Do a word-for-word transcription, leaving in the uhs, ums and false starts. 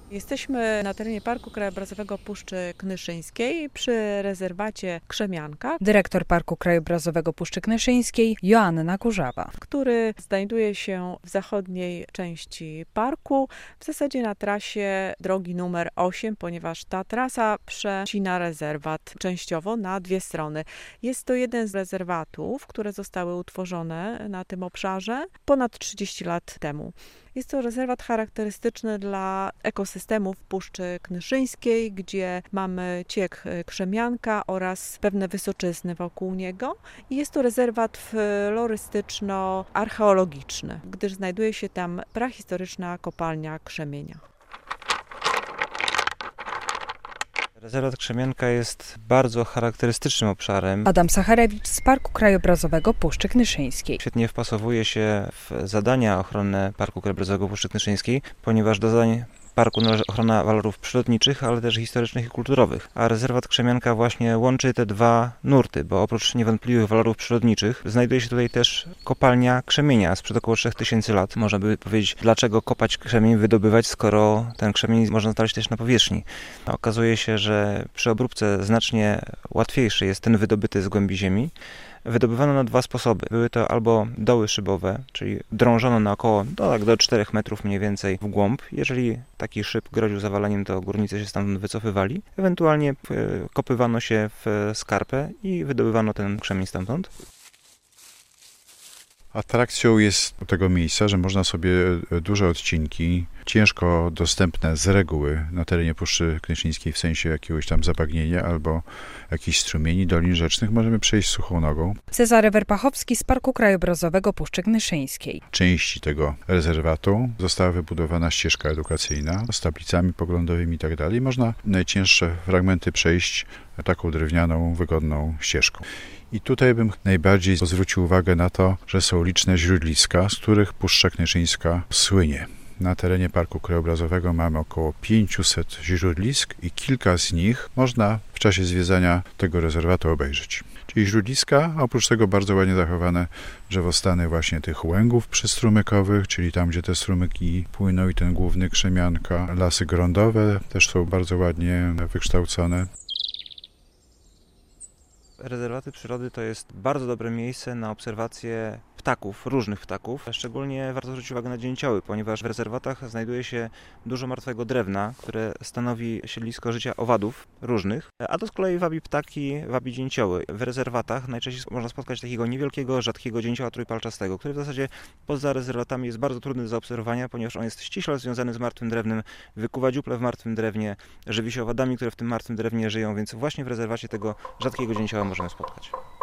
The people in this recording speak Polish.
Jesteśmy na terenie Parku Krajobrazowego Puszczy Knyszyńskiej przy rezerwacie Krzemianka. Dyrektor Parku Krajobrazowego Puszczy Knyszyńskiej Joanna Kurzawa, który znajduje się w zachodniej części parku, w zasadzie na trasie drogi numer osiem, ponieważ ta trasa przecina rezerwat częściowo na dwie strony. Jest to jeden z rezerwatów, które zostały utworzone na tym obszarze ponad trzydzieści lat temu. Jest to rezerwat charakterystyczny dla ekosystemów Puszczy Knyszyńskiej, gdzie mamy ciek Krzemianka oraz pewne wysoczyzny wokół niego. I jest to rezerwat florystyczno-archeologiczny, gdyż znajduje się tam prahistoryczna kopalnia krzemienia. Rezerwat Krzemianka jest bardzo charakterystycznym obszarem. Adam Sacharewicz z Parku Krajobrazowego Puszczy Knyszyńskiej. Świetnie wpasowuje się w zadania ochronne Parku Krajobrazowego Puszczy Knyszyńskiej, ponieważ do zadań parku należy ochrona walorów przyrodniczych, ale też historycznych i kulturowych. A rezerwat Krzemianka właśnie łączy te dwa nurty, bo oprócz niewątpliwych walorów przyrodniczych znajduje się tutaj też kopalnia krzemienia sprzed około trzech tysięcy lat. Można by powiedzieć, dlaczego kopać krzemień, wydobywać, skoro ten krzemień można znaleźć też na powierzchni. Okazuje się, że przy obróbce znacznie łatwiejszy jest ten wydobyty z głębi ziemi. Wydobywano na dwa sposoby. Były to albo doły szybowe, czyli drążono na około do, tak, do czterech metrów mniej więcej w głąb. Jeżeli taki szyb groził zawalaniem, to górnicy się stamtąd wycofywali. Ewentualnie kopywano się w skarpę i wydobywano ten krzemień stamtąd. Atrakcją jest tego miejsca, że można sobie duże odcinki, ciężko dostępne z reguły na terenie Puszczy Knyszyńskiej w sensie jakiegoś tam zabagnienia albo jakichś strumieni, dolin rzecznych, możemy przejść suchą nogą. Cezary Werpachowski z Parku Krajobrazowego Puszczy Knyszyńskiej. W części tego rezerwatu została wybudowana ścieżka edukacyjna z tablicami poglądowymi i tak dalej. Można najcięższe fragmenty przejść taką drewnianą, wygodną ścieżką. I tutaj bym najbardziej zwrócił uwagę na to, że są liczne źródliska, z których Puszcza Knyszyńska słynie. Na terenie Parku Krajobrazowego mamy około pięćset źródlisk i kilka z nich można w czasie zwiedzania tego rezerwatu obejrzeć. Czyli źródliska, a oprócz tego bardzo ładnie zachowane drzewostany właśnie tych łęgów przystrumykowych, czyli tam, gdzie te strumyki płyną i ten główny Krzemianka. Lasy grądowe też są bardzo ładnie wykształcone. Rezerwaty przyrody to jest bardzo dobre miejsce na obserwację ptaków, różnych ptaków. Szczególnie warto zwrócić uwagę na dzięcioły, ponieważ w rezerwatach znajduje się dużo martwego drewna, które stanowi siedlisko życia owadów różnych, a to z kolei wabi ptaki, wabi dzięcioły. W rezerwatach najczęściej można spotkać takiego niewielkiego, rzadkiego dzięcioła trójpalczastego, który w zasadzie poza rezerwatami jest bardzo trudny do zaobserwowania, ponieważ on jest ściśle związany z martwym drewnem, wykuwa dziuple w martwym drewnie, żywi się owadami, które w tym martwym drewnie żyją, więc właśnie w rezerwacie tego rzadkiego dzięcioła możemy spotkać.